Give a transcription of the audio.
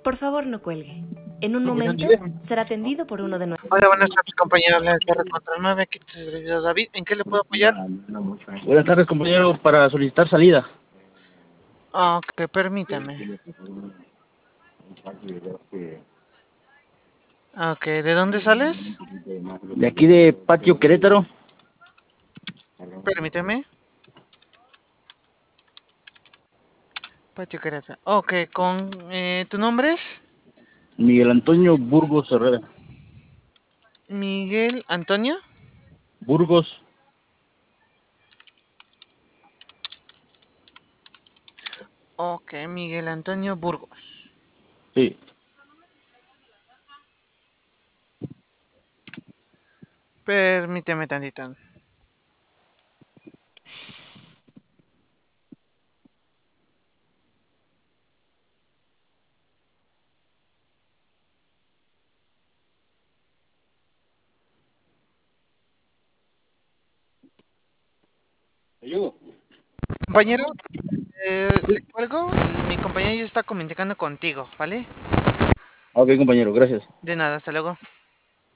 Por favor, no cuelgue. En un Buenos momento días. será atendido por uno de nuestros... Hola, buenas tardes, compañero. La SR contra 9, aquí te servidor David. ¿En qué le puedo apoyar? Buenas tardes, compañero, para solicitar salida. Ok, permítame. Ok, ¿de dónde sales? De aquí de Patio Querétaro, Permíteme. Patio Querétaro. Ok, ¿tu nombre es? Miguel Antonio Burgos Herrera. Miguel Antonio. Burgos, Ok, Miguel Antonio Burgos. sí. Permíteme tantito. Compañero, le cuelgo. Mi compañero ya está comunicando contigo, ¿vale? Ok, compañero, gracias. De nada, hasta luego.